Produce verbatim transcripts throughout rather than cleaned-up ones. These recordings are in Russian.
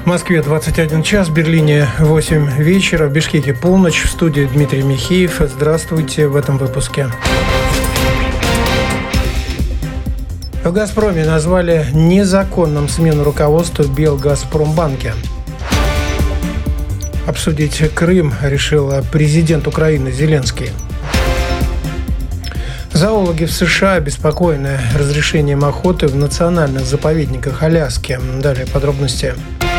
Москве двадцать один час, в Берлине восемь вечера, в Бишкеке полночь. В студии Дмитрий Михеев. Здравствуйте в этом выпуске. В «Газпроме» назвали незаконным смену руководства в Белгазпромбанке. Обсудить Крым решил президент Украины Зеленский. Зоологи в США обеспокоены разрешением охоты в национальных заповедниках Аляски. Далее подробности.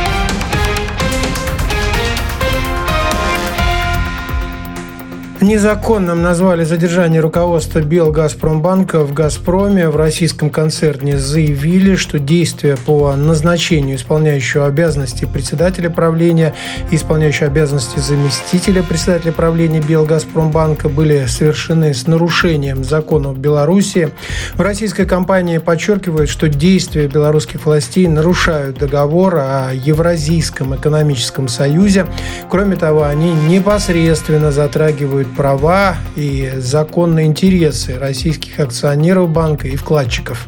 Незаконным назвали задержание руководства Белгазпромбанка в «Газпроме». В российском концерне заявили, что действия по назначению исполняющего обязанности председателя правления и исполняющего обязанности заместителя председателя правления Белгазпромбанка были совершены с нарушением законов Беларуси. В российской компании подчеркивают, что действия белорусских властей нарушают договор о Евразийском экономическом союзе. Кроме того, они непосредственно затрагивают права и законные интересы российских акционеров банка и вкладчиков.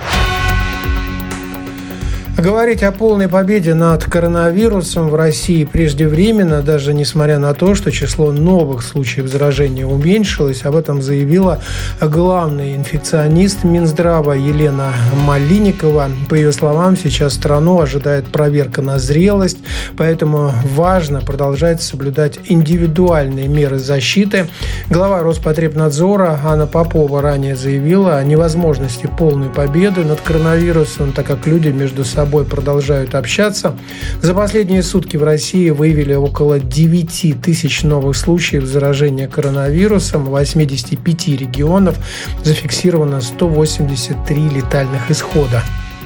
Говорить о полной победе над коронавирусом в России преждевременно, даже несмотря на то, что число новых случаев заражения уменьшилось. Об этом заявила главный инфекционист Минздрава Елена Малинникова. По ее словам, сейчас страну ожидает проверка на зрелость, поэтому важно продолжать соблюдать индивидуальные меры защиты. Глава Роспотребнадзора Анна Попова ранее заявила о невозможности полной победы над коронавирусом, так как люди между собой продолжают общаться. За последние сутки в России выявили около девять тысяч новых случаев заражения коронавирусом. В восьмидесяти пяти регионах зафиксировано сто восемьдесят три летальных исхода.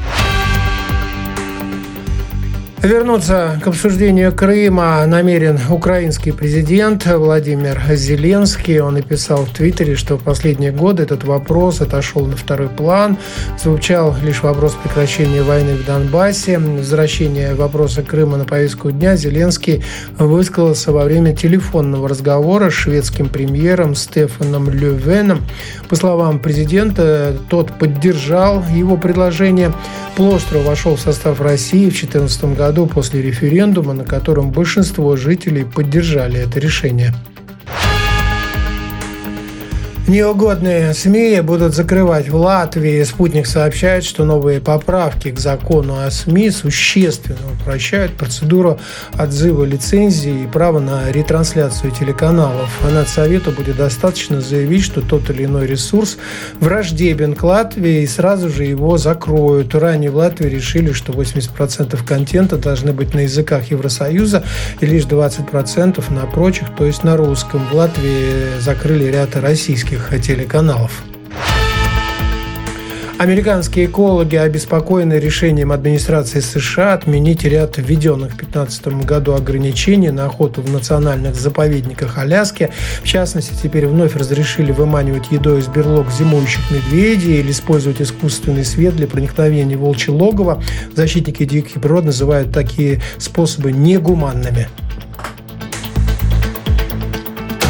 Вернуться к обсуждению Крыма намерен украинский президент Владимир Зеленский. Он написал в Твиттере, что в последние годы этот вопрос отошел на второй план. Звучал лишь вопрос прекращения войны в Донбассе. Возвращение вопроса Крыма на повестку дня Зеленский высказался во время телефонного разговора с шведским премьером Стефаном Лёфвеном. По словам президента, тот поддержал его предложение. Полуостров вошел в состав России в две тысячи четырнадцатом году после референдума, на котором большинство жителей поддержали это решение. Неугодные СМИ будут закрывать в Латвии. «Спутник» сообщает, что новые поправки к закону о СМИ существенно упрощают процедуру отзыва лицензии и права на ретрансляцию телеканалов. Надсовету будет достаточно заявить, что тот или иной ресурс враждебен к Латвии, и сразу же его закроют. Ранее в Латвии решили, что восемьдесят процентов контента должны быть на языках Евросоюза и лишь двадцать процентов на прочих, то есть на русском. В Латвии закрыли ряд российских телеканалов. Американские экологи обеспокоены решением администрации США отменить ряд введенных в две тысячи пятнадцатом году ограничений на охоту в национальных заповедниках Аляски. В частности, теперь вновь разрешили выманивать едой из берлог зимующих медведей или использовать искусственный свет для проникновения в волчье логово. Защитники диких природ называют такие способы негуманными.